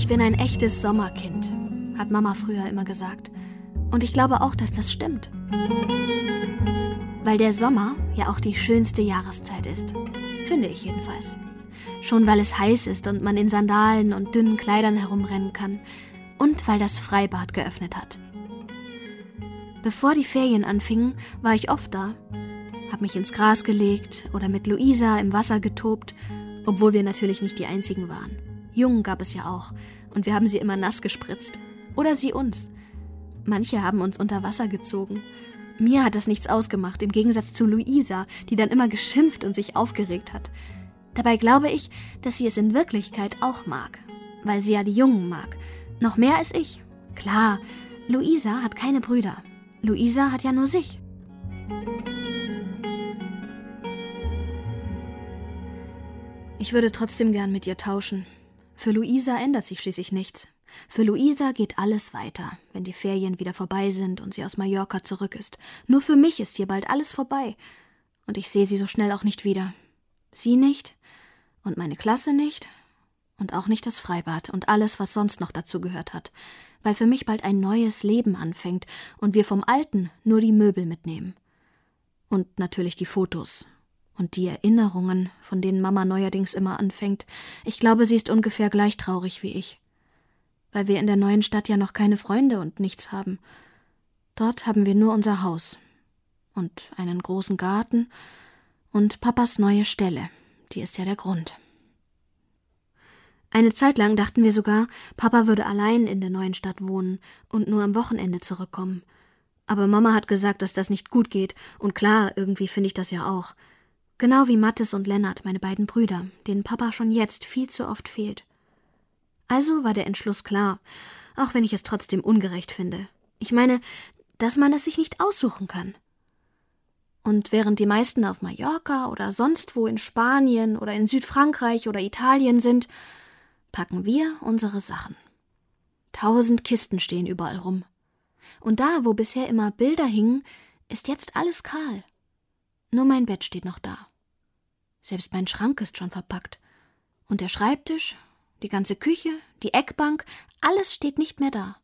Ich bin ein echtes Sommerkind, hat Mama früher immer gesagt. Und ich glaube auch, dass das stimmt. Weil der Sommer ja auch die schönste Jahreszeit ist. Finde ich jedenfalls. Schon weil es heiß ist und man in Sandalen und dünnen Kleidern herumrennen kann. Und weil das Freibad geöffnet hat. Bevor die Ferien anfingen, war ich oft da. Hab mich ins Gras gelegt oder mit Luisa im Wasser getobt, obwohl wir natürlich nicht die Einzigen waren. Jungen gab es ja auch und wir haben sie immer nass gespritzt. Oder sie uns. Manche haben uns unter Wasser gezogen. Mir hat das nichts ausgemacht, im Gegensatz zu Luisa, die dann immer geschimpft und sich aufgeregt hat. Dabei glaube ich, dass sie es in Wirklichkeit auch mag, weil sie ja die Jungen mag. Noch mehr als ich. Klar, Luisa hat keine Brüder. Luisa hat ja nur sich. Ich würde trotzdem gern mit ihr tauschen. Für Luisa ändert sich schließlich nichts. Für Luisa geht alles weiter, wenn die Ferien wieder vorbei sind und sie aus Mallorca zurück ist. Nur für mich ist hier bald alles vorbei. Und ich sehe sie so schnell auch nicht wieder. Sie nicht und meine Klasse nicht und auch nicht das Freibad und alles, was sonst noch dazu gehört hat. Weil für mich bald ein neues Leben anfängt und wir vom Alten nur die Möbel mitnehmen. Und natürlich die Fotos. Und die Erinnerungen, von denen Mama neuerdings immer anfängt. Ich glaube, sie ist ungefähr gleich traurig wie ich. Weil wir in der neuen Stadt ja noch keine Freunde und nichts haben. Dort haben wir nur unser Haus. Und einen großen Garten. Und Papas neue Stelle. Die ist ja der Grund. Eine Zeit lang dachten wir sogar, Papa würde allein in der neuen Stadt wohnen und nur am Wochenende zurückkommen. Aber Mama hat gesagt, dass das nicht gut geht. Und klar, irgendwie finde ich das ja auch. Genau wie Mathis und Lennart, meine beiden Brüder, denen Papa schon jetzt viel zu oft fehlt. Also war der Entschluss klar, auch wenn ich es trotzdem ungerecht finde. Ich meine, dass man es sich nicht aussuchen kann. Und während die meisten auf Mallorca oder sonst wo in Spanien oder in Südfrankreich oder Italien sind, packen wir unsere Sachen. 1000 Kisten stehen überall rum. Und da, wo bisher immer Bilder hingen, ist jetzt alles kahl. Nur mein Bett steht noch da. Selbst mein Schrank ist schon verpackt. Und der Schreibtisch, die ganze Küche, die Eckbank, alles steht nicht mehr da.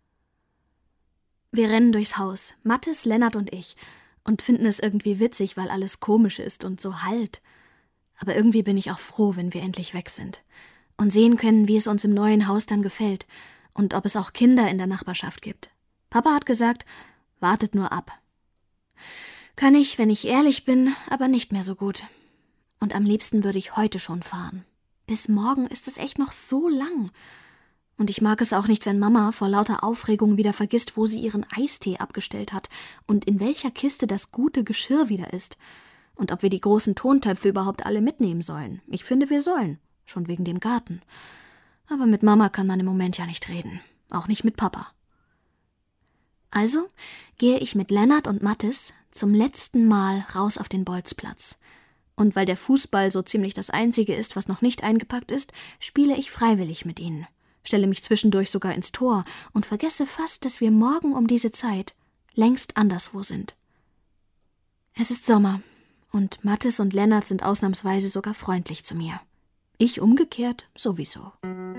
Wir rennen durchs Haus, Mathis, Lennart und ich, und finden es irgendwie witzig, weil alles komisch ist und so halt. Aber irgendwie bin ich auch froh, wenn wir endlich weg sind. Und sehen können, wie es uns im neuen Haus dann gefällt und ob es auch Kinder in der Nachbarschaft gibt. Papa hat gesagt, wartet nur ab. Kann ich, wenn ich ehrlich bin, aber nicht mehr so gut. Und am liebsten würde ich heute schon fahren. Bis morgen ist es echt noch so lang. Und ich mag es auch nicht, wenn Mama vor lauter Aufregung wieder vergisst, wo sie ihren Eistee abgestellt hat und in welcher Kiste das gute Geschirr wieder ist. Und ob wir die großen Tontöpfe überhaupt alle mitnehmen sollen. Ich finde, wir sollen. Schon wegen dem Garten. Aber mit Mama kann man im Moment ja nicht reden. Auch nicht mit Papa. Also gehe ich mit Lennart und Mathis zum letzten Mal raus auf den Bolzplatz. Und weil der Fußball so ziemlich das Einzige ist, was noch nicht eingepackt ist, spiele ich freiwillig mit ihnen. Stelle mich zwischendurch sogar ins Tor und vergesse fast, dass wir morgen um diese Zeit längst anderswo sind. Es ist Sommer und Mathis und Lennart sind ausnahmsweise sogar freundlich zu mir. Ich umgekehrt sowieso.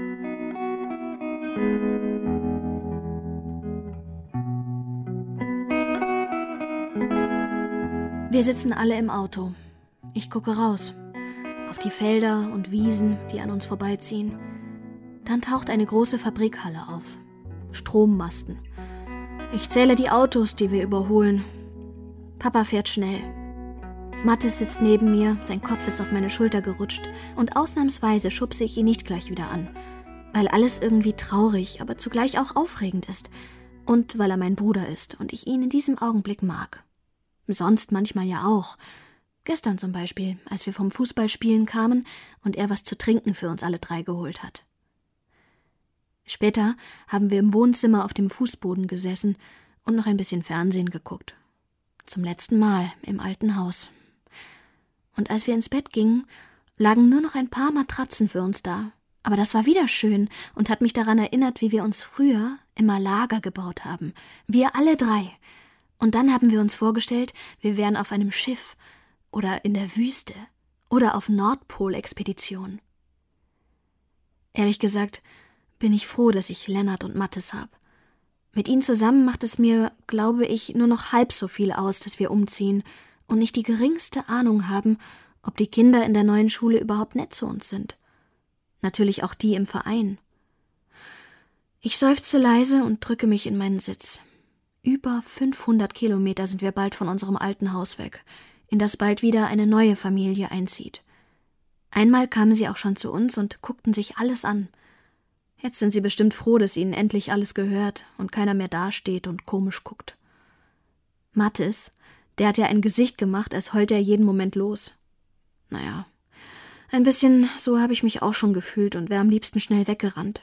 Wir sitzen alle im Auto. Ich gucke raus, auf die Felder und Wiesen, die an uns vorbeiziehen. Dann taucht eine große Fabrikhalle auf. Strommasten. Ich zähle die Autos, die wir überholen. Papa fährt schnell. Mathis sitzt neben mir, sein Kopf ist auf meine Schulter gerutscht und ausnahmsweise schubse ich ihn nicht gleich wieder an, weil alles irgendwie traurig, aber zugleich auch aufregend ist und weil er mein Bruder ist und ich ihn in diesem Augenblick mag. Sonst manchmal ja auch. Gestern zum Beispiel, als wir vom Fußballspielen kamen und er was zu trinken für uns alle drei geholt hat. Später haben wir im Wohnzimmer auf dem Fußboden gesessen und noch ein bisschen Fernsehen geguckt. Zum letzten Mal im alten Haus. Und als wir ins Bett gingen, lagen nur noch ein paar Matratzen für uns da. Aber das war wieder schön und hat mich daran erinnert, wie wir uns früher immer Lager gebaut haben. Wir alle drei. Und dann haben wir uns vorgestellt, wir wären auf einem Schiff oder in der Wüste oder auf Nordpol-Expedition. Ehrlich gesagt bin ich froh, dass ich Lennart und Mathis habe. Mit ihnen zusammen macht es mir, glaube ich, nur noch halb so viel aus, dass wir umziehen und nicht die geringste Ahnung haben, ob die Kinder in der neuen Schule überhaupt nett zu uns sind. Natürlich auch die im Verein. Ich seufze leise und drücke mich in meinen Sitz. Über 500 Kilometer sind wir bald von unserem alten Haus weg, in das bald wieder eine neue Familie einzieht. Einmal kamen sie auch schon zu uns und guckten sich alles an. Jetzt sind sie bestimmt froh, dass ihnen endlich alles gehört und keiner mehr dasteht und komisch guckt. Mathis, der hat ja ein Gesicht gemacht, als heult er jeden Moment los. Naja, ein bisschen so habe ich mich auch schon gefühlt und wäre am liebsten schnell weggerannt.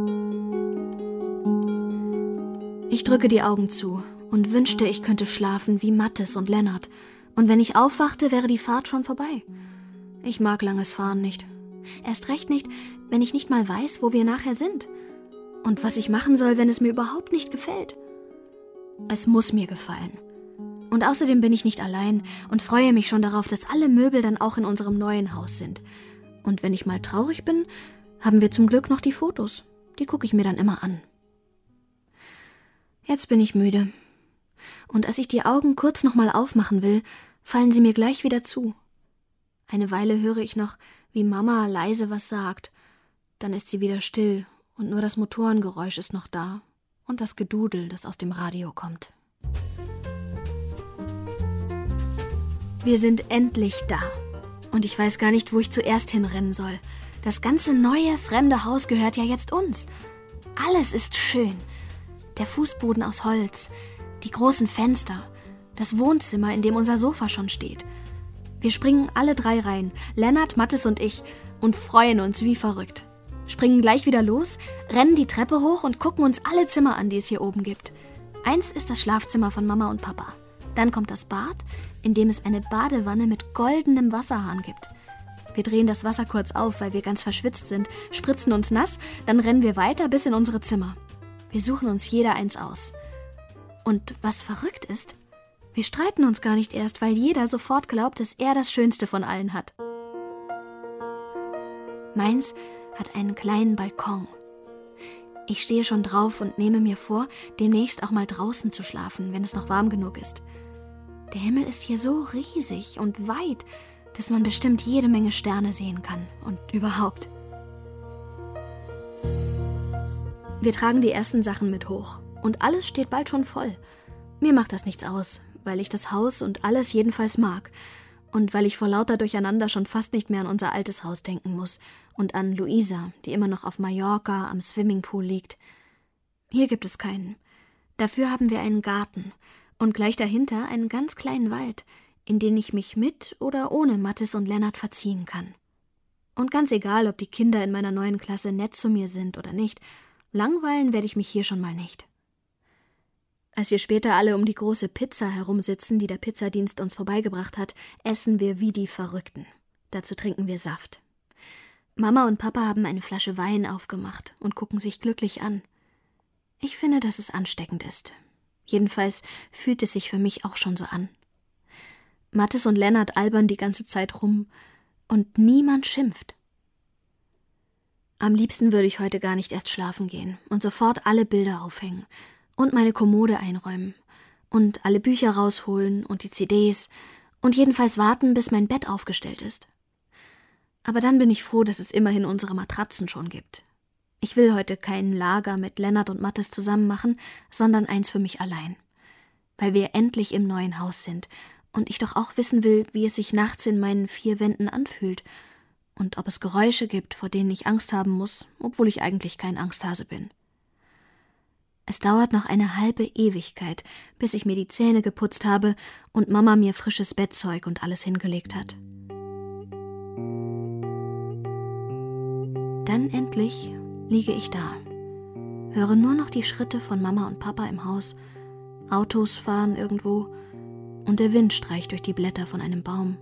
Ich drücke die Augen zu und wünschte, ich könnte schlafen wie Mathis und Lennart. Und wenn ich aufwachte, wäre die Fahrt schon vorbei. Ich mag langes Fahren nicht. Erst recht nicht, wenn ich nicht mal weiß, wo wir nachher sind. Und was ich machen soll, wenn es mir überhaupt nicht gefällt. Es muss mir gefallen. Und außerdem bin ich nicht allein und freue mich schon darauf, dass alle Möbel dann auch in unserem neuen Haus sind. Und wenn ich mal traurig bin, haben wir zum Glück noch die Fotos. Die gucke ich mir dann immer an. Jetzt bin ich müde. Und als ich die Augen kurz nochmal aufmachen will, fallen sie mir gleich wieder zu. Eine Weile höre ich noch, wie Mama leise was sagt. Dann ist sie wieder still und nur das Motorengeräusch ist noch da und das Gedudel, das aus dem Radio kommt. Wir sind endlich da. Und ich weiß gar nicht, wo ich zuerst hinrennen soll. Das ganze neue, fremde Haus gehört ja jetzt uns. Alles ist schön. Der Fußboden aus Holz, die großen Fenster, das Wohnzimmer, in dem unser Sofa schon steht. Wir springen alle 3 rein, Lennart, Mathis und ich, und freuen uns wie verrückt. Springen gleich wieder los, rennen die Treppe hoch und gucken uns alle Zimmer an, die es hier oben gibt. Eins ist das Schlafzimmer von Mama und Papa. Dann kommt das Bad, in dem es eine Badewanne mit goldenem Wasserhahn gibt. Wir drehen das Wasser kurz auf, weil wir ganz verschwitzt sind, spritzen uns nass, dann rennen wir weiter bis in unsere Zimmer. Wir suchen uns jeder eins aus. Und was verrückt ist, wir streiten uns gar nicht erst, weil jeder sofort glaubt, dass er das Schönste von allen hat. Meins hat einen kleinen Balkon. Ich stehe schon drauf und nehme mir vor, demnächst auch mal draußen zu schlafen, wenn es noch warm genug ist. Der Himmel ist hier so riesig und weit, dass man bestimmt jede Menge Sterne sehen kann und überhaupt. Wir tragen die ersten Sachen mit hoch und alles steht bald schon voll. Mir macht das nichts aus, weil ich das Haus und alles jedenfalls mag und weil ich vor lauter Durcheinander schon fast nicht mehr an unser altes Haus denken muss und an Luisa, die immer noch auf Mallorca am Swimmingpool liegt. Hier gibt es keinen. Dafür haben wir einen Garten und gleich dahinter einen ganz kleinen Wald, in den ich mich mit oder ohne Mathis und Lennart verziehen kann. Und ganz egal, ob die Kinder in meiner neuen Klasse nett zu mir sind oder nicht, langweilen werde ich mich hier schon mal nicht. Als wir später alle um die große Pizza herumsitzen, die der Pizzadienst uns vorbeigebracht hat, essen wir wie die Verrückten. Dazu trinken wir Saft. Mama und Papa haben eine Flasche Wein aufgemacht und gucken sich glücklich an. Ich finde, dass es ansteckend ist. Jedenfalls fühlt es sich für mich auch schon so an. Mathis und Lennart albern die ganze Zeit rum und niemand schimpft. Am liebsten würde ich heute gar nicht erst schlafen gehen und sofort alle Bilder aufhängen und meine Kommode einräumen und alle Bücher rausholen und die CDs und jedenfalls warten, bis mein Bett aufgestellt ist. Aber dann bin ich froh, dass es immerhin unsere Matratzen schon gibt. Ich will heute kein Lager mit Lennart und Mathis zusammen machen, sondern eins für mich allein. Weil wir endlich im neuen Haus sind und ich doch auch wissen will, wie es sich nachts in meinen 4 Wänden anfühlt und ob es Geräusche gibt, vor denen ich Angst haben muss, obwohl ich eigentlich kein Angsthase bin. Es dauert noch eine halbe Ewigkeit, bis ich mir die Zähne geputzt habe und Mama mir frisches Bettzeug und alles hingelegt hat. Dann endlich liege ich da, höre nur noch die Schritte von Mama und Papa im Haus, Autos fahren irgendwo und der Wind streicht durch die Blätter von einem Baum.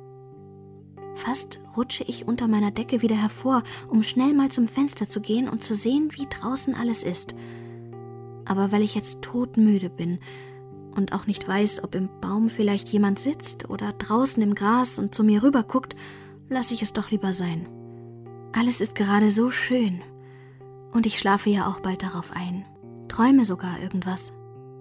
Fast rutsche ich unter meiner Decke wieder hervor, um schnell mal zum Fenster zu gehen und zu sehen, wie draußen alles ist. Aber weil ich jetzt todmüde bin und auch nicht weiß, ob im Baum vielleicht jemand sitzt oder draußen im Gras und zu mir rüber guckt, lasse ich es doch lieber sein. Alles ist gerade so schön. Und ich schlafe ja auch bald darauf ein. Träume sogar irgendwas.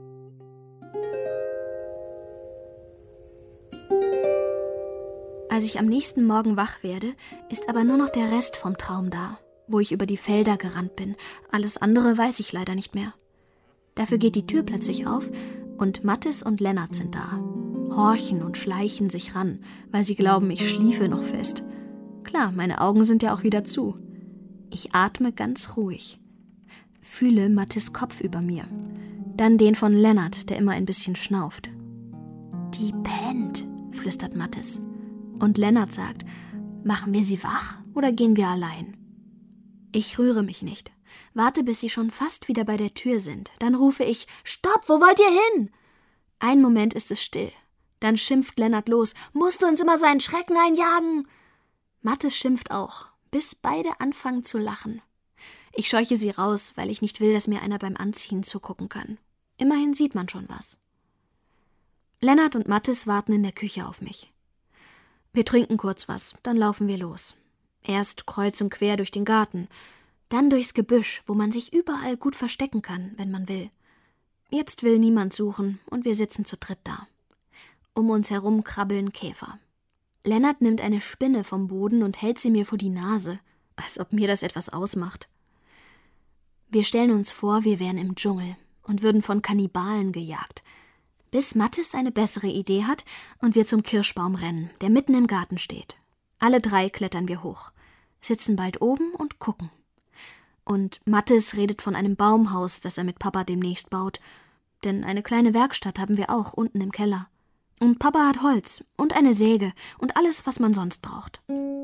Als ich am nächsten Morgen wach werde, ist aber nur noch der Rest vom Traum da, wo ich über die Felder gerannt bin. Alles andere weiß ich leider nicht mehr. Dafür geht die Tür plötzlich auf und Mattis und Lennart sind da. Horchen und schleichen sich ran, weil sie glauben, ich schliefe noch fest. Klar, meine Augen sind ja auch wieder zu. Ich atme ganz ruhig. Fühle Mattis Kopf über mir. Dann den von Lennart, der immer ein bisschen schnauft. Die pennt, flüstert Mattis. Und Lennart sagt, machen wir sie wach oder gehen wir allein? Ich rühre mich nicht. Warte, bis sie schon fast wieder bei der Tür sind. Dann rufe ich, Stopp, wo wollt ihr hin? Einen Moment ist es still. Dann schimpft Lennart los, musst du uns immer so einen Schrecken einjagen? Mattis schimpft auch, bis beide anfangen zu lachen. Ich scheuche sie raus, weil ich nicht will, dass mir einer beim Anziehen zugucken kann. Immerhin sieht man schon was. Lennart und Mattis warten in der Küche auf mich. Wir trinken kurz was, dann laufen wir los. Erst kreuz und quer durch den Garten, dann durchs Gebüsch, wo man sich überall gut verstecken kann, wenn man will. Jetzt will niemand suchen und wir sitzen zu dritt da. Um uns herum krabbeln Käfer. Lennart nimmt eine Spinne vom Boden und hält sie mir vor die Nase, als ob mir das etwas ausmacht. Wir stellen uns vor, wir wären im Dschungel und würden von Kannibalen gejagt, bis Mattis eine bessere Idee hat und wir zum Kirschbaum rennen, der mitten im Garten steht. Alle drei klettern wir hoch, sitzen bald oben und gucken. Und Mattis redet von einem Baumhaus, das er mit Papa demnächst baut, denn eine kleine Werkstatt haben wir auch unten im Keller. Und Papa hat Holz und eine Säge und alles, was man sonst braucht.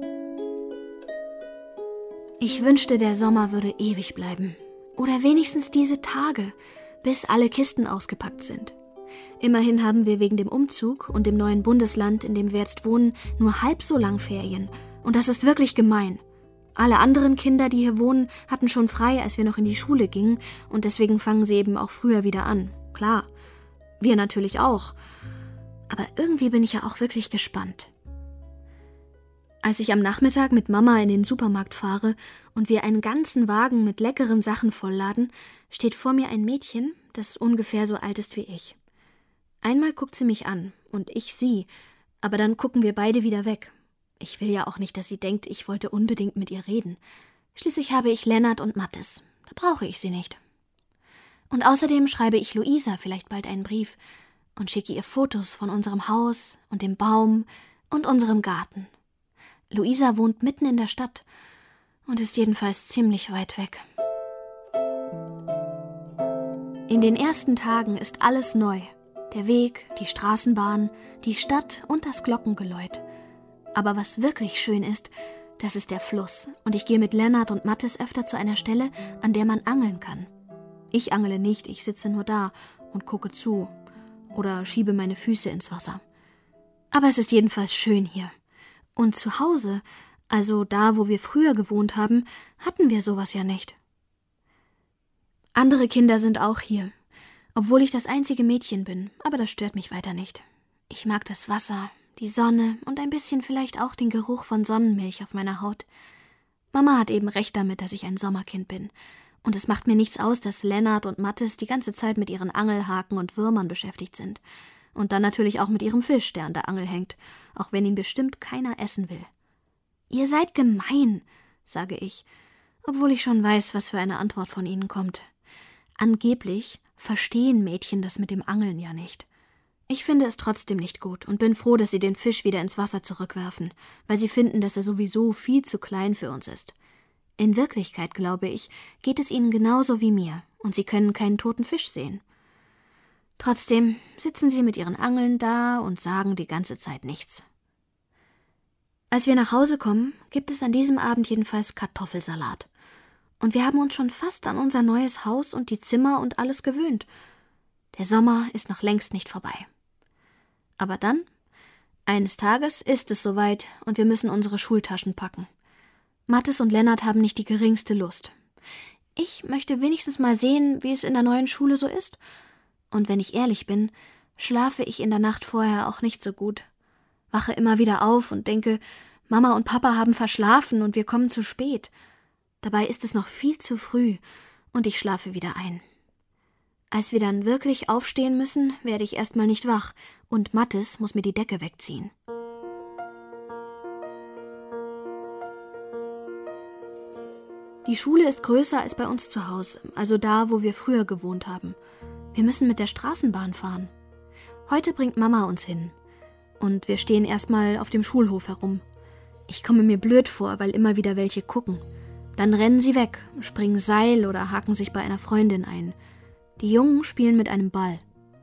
Ich wünschte, der Sommer würde ewig bleiben. Oder wenigstens diese Tage, bis alle Kisten ausgepackt sind. Immerhin haben wir wegen dem Umzug und dem neuen Bundesland, in dem wir jetzt wohnen, nur halb so lang Ferien. Und das ist wirklich gemein. Alle anderen Kinder, die hier wohnen, hatten schon frei, als wir noch in die Schule gingen. Und deswegen fangen sie eben auch früher wieder an. Klar, wir natürlich auch. Aber irgendwie bin ich ja auch wirklich gespannt. Als ich am Nachmittag mit Mama in den Supermarkt fahre und wir einen ganzen Wagen mit leckeren Sachen vollladen, steht vor mir ein Mädchen, das ungefähr so alt ist wie ich. Einmal guckt sie mich an und ich sie, aber dann gucken wir beide wieder weg. Ich will ja auch nicht, dass sie denkt, ich wollte unbedingt mit ihr reden. Schließlich habe ich Lennart und Mattis. Da brauche ich sie nicht. Und außerdem schreibe ich Luisa vielleicht bald einen Brief und schicke ihr Fotos von unserem Haus und dem Baum und unserem Garten. Luisa wohnt mitten in der Stadt und ist jedenfalls ziemlich weit weg. In den ersten Tagen ist alles neu. Der Weg, die Straßenbahn, die Stadt und das Glockengeläut. Aber was wirklich schön ist, das ist der Fluss. Und ich gehe mit Lennart und Mattis öfter zu einer Stelle, an der man angeln kann. Ich angle nicht, ich sitze nur da und gucke zu. Oder schiebe meine Füße ins Wasser. Aber es ist jedenfalls schön hier. Und zu Hause, also da, wo wir früher gewohnt haben, hatten wir sowas ja nicht. Andere Kinder sind auch hier, obwohl ich das einzige Mädchen bin, aber das stört mich weiter nicht. Ich mag das Wasser, die Sonne und ein bisschen vielleicht auch den Geruch von Sonnenmilch auf meiner Haut. Mama hat eben recht damit, dass ich ein Sommerkind bin. Und es macht mir nichts aus, dass Lennart und Mattis die ganze Zeit mit ihren Angelhaken und Würmern beschäftigt sind. Und dann natürlich auch mit ihrem Fisch, der an der Angel hängt, auch wenn ihn bestimmt keiner essen will. »Ihr seid gemein«, sage ich, obwohl ich schon weiß, was für eine Antwort von ihnen kommt. Angeblich verstehen Mädchen das mit dem Angeln ja nicht. Ich finde es trotzdem nicht gut und bin froh, dass sie den Fisch wieder ins Wasser zurückwerfen, weil sie finden, dass er sowieso viel zu klein für uns ist. In Wirklichkeit, glaube ich, geht es ihnen genauso wie mir und sie können keinen toten Fisch sehen. Trotzdem sitzen sie mit ihren Angeln da und sagen die ganze Zeit nichts. Als wir nach Hause kommen, gibt es an diesem Abend jedenfalls Kartoffelsalat. Und wir haben uns schon fast an unser neues Haus und die Zimmer und alles gewöhnt. Der Sommer ist noch längst nicht vorbei. Aber dann, eines Tages ist es soweit und wir müssen unsere Schultaschen packen. Mattis und Lennart haben nicht die geringste Lust. Ich möchte wenigstens mal sehen, wie es in der neuen Schule so ist. Und wenn ich ehrlich bin, schlafe ich in der Nacht vorher auch nicht so gut. Wache immer wieder auf und denke, Mama und Papa haben verschlafen und wir kommen zu spät. Dabei ist es noch viel zu früh und ich schlafe wieder ein. Als wir dann wirklich aufstehen müssen, werde ich erstmal nicht wach und Mathis muss mir die Decke wegziehen. Die Schule ist größer als bei uns zu Hause, also da, wo wir früher gewohnt haben. Wir müssen mit der Straßenbahn fahren. Heute bringt Mama uns hin. Und wir stehen erstmal auf dem Schulhof herum. Ich komme mir blöd vor, weil immer wieder welche gucken. Dann rennen sie weg, springen Seil oder haken sich bei einer Freundin ein. Die Jungen spielen mit einem Ball.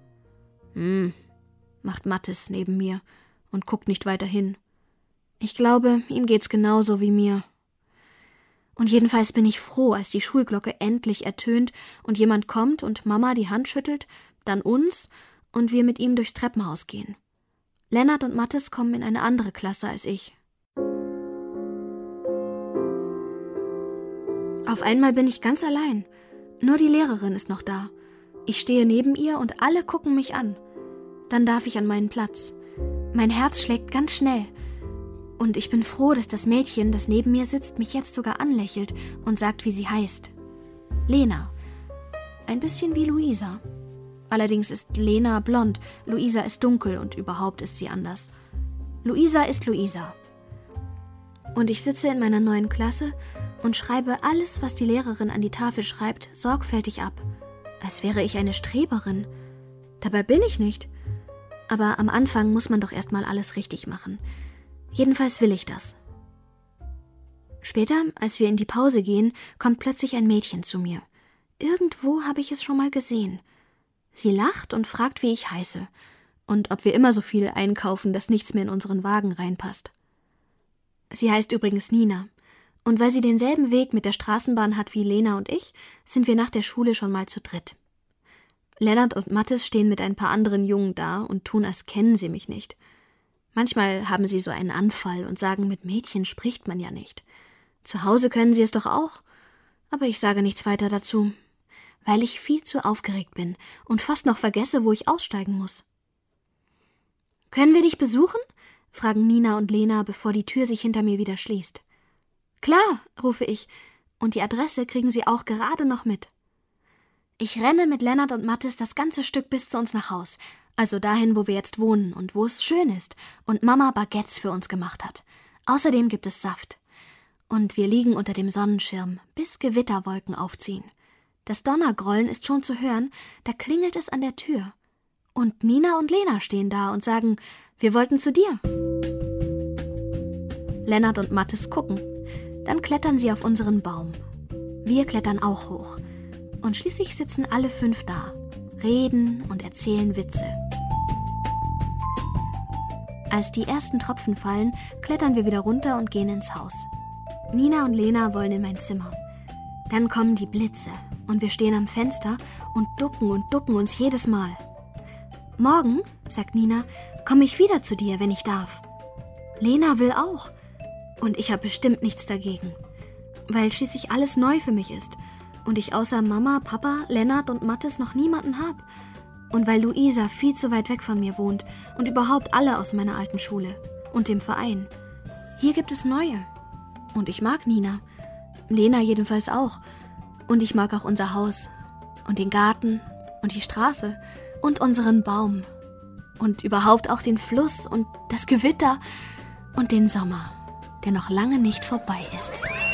Macht Mathis neben mir und guckt nicht weiter hin. Ich glaube, ihm geht's genauso wie mir. Und jedenfalls bin ich froh, als die Schulglocke endlich ertönt und jemand kommt und Mama die Hand schüttelt, dann uns und wir mit ihm durchs Treppenhaus gehen. Lennart und Mathis kommen in eine andere Klasse als ich. Auf einmal bin ich ganz allein. Nur die Lehrerin ist noch da. Ich stehe neben ihr und alle gucken mich an. Dann darf ich an meinen Platz. Mein Herz schlägt ganz schnell. Und ich bin froh, dass das Mädchen, das neben mir sitzt, mich jetzt sogar anlächelt und sagt, wie sie heißt. Lena. Ein bisschen wie Luisa. Allerdings ist Lena blond, Luisa ist dunkel und überhaupt ist sie anders. Luisa ist Luisa. Und ich sitze in meiner neuen Klasse und schreibe alles, was die Lehrerin an die Tafel schreibt, sorgfältig ab. Als wäre ich eine Streberin. Dabei bin ich nicht. Aber am Anfang muss man doch erstmal alles richtig machen. Jedenfalls will ich das. Später, als wir in die Pause gehen, kommt plötzlich ein Mädchen zu mir. Irgendwo habe ich es schon mal gesehen. Sie lacht und fragt, wie ich heiße und ob wir immer so viel einkaufen, dass nichts mehr in unseren Wagen reinpasst. Sie heißt übrigens Nina. Und weil sie denselben Weg mit der Straßenbahn hat wie Lena und ich, sind wir nach der Schule schon mal zu dritt. Lennart und Mathis stehen mit ein paar anderen Jungen da und tun, als kennen sie mich nicht. Manchmal haben sie so einen Anfall und sagen, mit Mädchen spricht man ja nicht. Zu Hause können sie es doch auch, aber ich sage nichts weiter dazu, weil ich viel zu aufgeregt bin und fast noch vergesse, wo ich aussteigen muss. »Können wir dich besuchen?« fragen Nina und Lena, bevor die Tür sich hinter mir wieder schließt. »Klar«, rufe ich, und die Adresse kriegen sie auch gerade noch mit. Ich renne mit Lennart und Mathis das ganze Stück bis zu uns nach Haus, also dahin, wo wir jetzt wohnen und wo es schön ist und Mama Baguettes für uns gemacht hat. Außerdem gibt es Saft. Und wir liegen unter dem Sonnenschirm, bis Gewitterwolken aufziehen. Das Donnergrollen ist schon zu hören, da klingelt es an der Tür. Und Nina und Lena stehen da und sagen, wir wollten zu dir. Lennart und Mathis gucken. Dann klettern sie auf unseren Baum. Wir klettern auch hoch. Und schließlich sitzen alle 5 da, reden und erzählen Witze. Als die ersten Tropfen fallen, klettern wir wieder runter und gehen ins Haus. Nina und Lena wollen in mein Zimmer. Dann kommen die Blitze und wir stehen am Fenster und ducken uns jedes Mal. Morgen, sagt Nina, komme ich wieder zu dir, wenn ich darf. Lena will auch. Und ich habe bestimmt nichts dagegen, weil schließlich alles neu für mich ist und ich außer Mama, Papa, Lennart und Mathis noch niemanden habe. Und weil Luisa viel zu weit weg von mir wohnt und überhaupt alle aus meiner alten Schule und dem Verein. Hier gibt es neue. Und ich mag Nina. Lena jedenfalls auch. Und ich mag auch unser Haus und den Garten und die Straße und unseren Baum. Und überhaupt auch den Fluss und das Gewitter und den Sommer, der noch lange nicht vorbei ist.